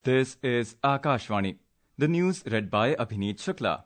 This is Akashvani. The news read by Abhineet Shukla.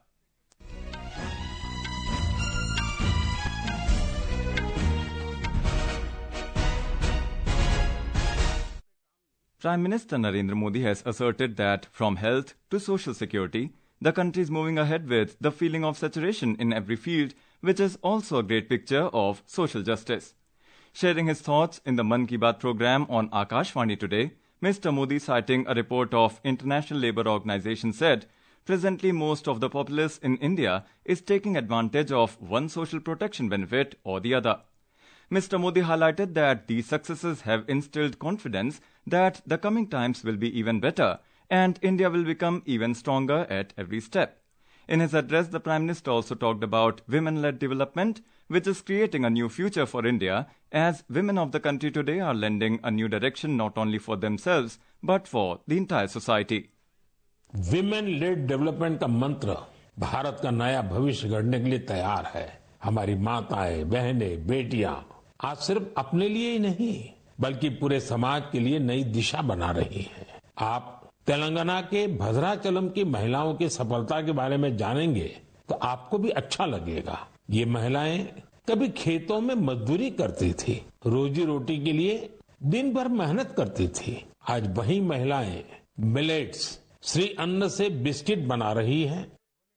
Prime Minister Narendra Modi has asserted that from health to social security, the country is moving ahead with the feeling of saturation in every field, which is also a great picture of social justice. Sharing his thoughts in the Mann Ki Baat program on Akashvani today, Mr. Modi, citing a report of International Labour Organization, said, presently most of the populace in India is taking advantage of one social protection benefit or the other. Mr. Modi highlighted that these successes have instilled confidence that the coming times will be even better and India will become even stronger at every step. In his address, the Prime Minister also talked about women-led development, which is creating a new future for India, as women of the country today are lending a new direction not only for themselves, but for the entire society. Women-led development का मंत्र भारत का नया भविष्य गढ़ने के लिए तैयार है. हमारी माताएं, बहनें, बेटियां आज सिर्फ अपने लिए ही नहीं, बल्कि पूरे समाज के लिए नई दिशा बना रही हैं. आप तेलंगाना के भद्राचलम की महिलाओं की सफलता के बारे में जानेंगे तो आपको भी अच्छा लगेगा. ये महिलाएं कभी खेतों में मजदूरी करती थी, रोजी रोटी के लिए दिन भर मेहनत करती थी. आज वही महिलाएं मिलेट्स, श्री अन्न से बिस्किट बना रही हैं.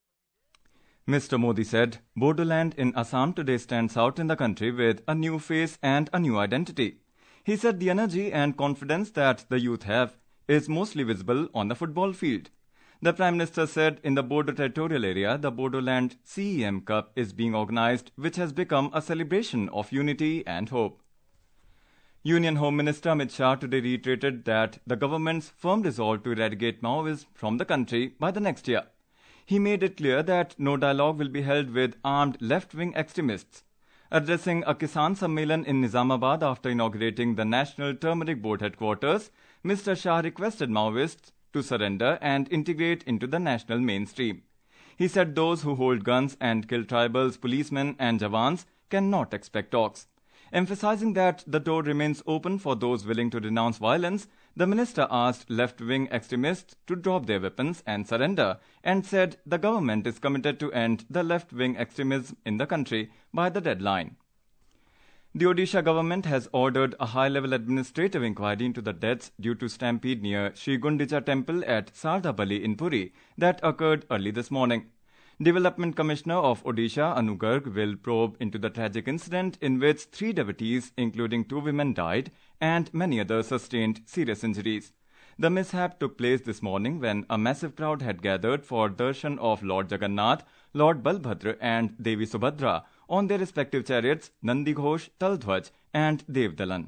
Mr. Modi said, Bodoland in Assam today stands out in the country with a new face and a new identity. He said the energy and confidence that the youth have is mostly visible on the football field. The Prime Minister said in the Bodo territorial area, the Bodoland CEM Cup is being organized, which has become a celebration of unity and hope. Union Home Minister Amit Shah today reiterated that the government's firm resolve to eradicate Maoism from the country by the next year. He made it clear that no dialogue will be held with armed left-wing extremists. Addressing a Kisan Sammelan in Nizamabad after inaugurating the National Turmeric Board headquarters, Mr. Shah requested Maoists to surrender and integrate into the national mainstream. He said those who hold guns and kill tribals, policemen and jawans cannot expect talks. Emphasizing that the door remains open for those willing to denounce violence, the minister asked left-wing extremists to drop their weapons and surrender, and said the government is committed to end the left-wing extremism in the country by the deadline. The Odisha government has ordered a high-level administrative inquiry into the deaths due to stampede near Sri Gundicha temple at Sardabali in Puri that occurred early this morning. Development Commissioner of Odisha, Anu Garg, will probe into the tragic incident in which 3 devotees, including 2 women, died and many others sustained serious injuries. The mishap took place this morning when a massive crowd had gathered for darshan of Lord Jagannath, Lord Balbhadra and Devi Subhadra on their respective chariots, Nandi Ghosh, Taldhwaj and Devdalan.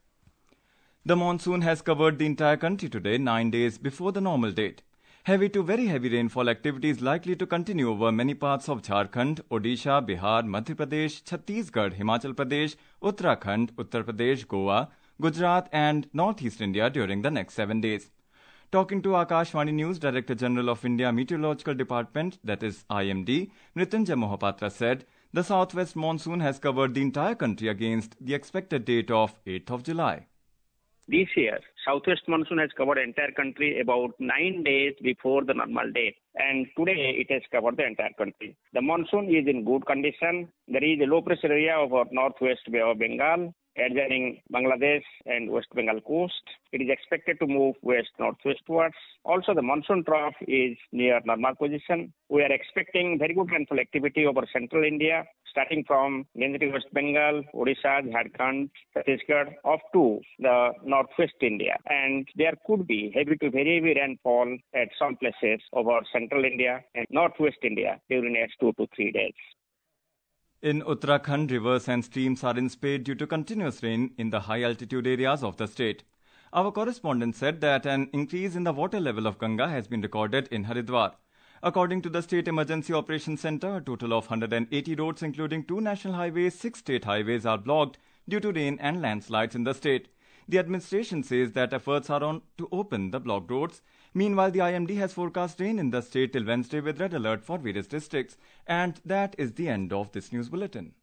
The monsoon has covered the entire country today, 9 days before the normal date. Heavy to very heavy rainfall activity is likely to continue over many parts of Jharkhand, Odisha, Bihar, Madhya Pradesh, Chhattisgarh, Himachal Pradesh, Uttarakhand, Uttar Pradesh, Goa, Gujarat and Northeast India during the next 7 days. Talking to Akashvani News, Director General of India Meteorological Department, that is IMD, Mrityunjay Mohapatra said, the southwest monsoon has covered the entire country against the expected date of 8th of July. This year, southwest monsoon has covered the entire country about 9 days before the normal date. And today it has covered the entire country. The monsoon is in good condition. There is a low pressure area over northwest Bay of Bengal, adjoining Bangladesh and West Bengal coast. It is expected to move west-northwestwards. Also, the monsoon trough is near normal position. We are expecting very good rainfall activity over central India, starting from West Bengal, Odisha, Jharkhand, Chhattisgarh, up to the northwest India. And there could be heavy to very heavy rainfall at some places over central India and northwest India during the next 2 to 3 days. In Uttarakhand, rivers and streams are in spate due to continuous rain in the high-altitude areas of the state. Our correspondent said that an increase in the water level of Ganga has been recorded in Haridwar. According to the State Emergency Operations Center, a total of 180 roads, including 2 national highways, 6 state highways, are blocked due to rain and landslides in the state. The administration says that efforts are on to open the blocked roads. Meanwhile, the IMD has forecast rain in the state till Wednesday with red alert for various districts. And that is the end of this news bulletin.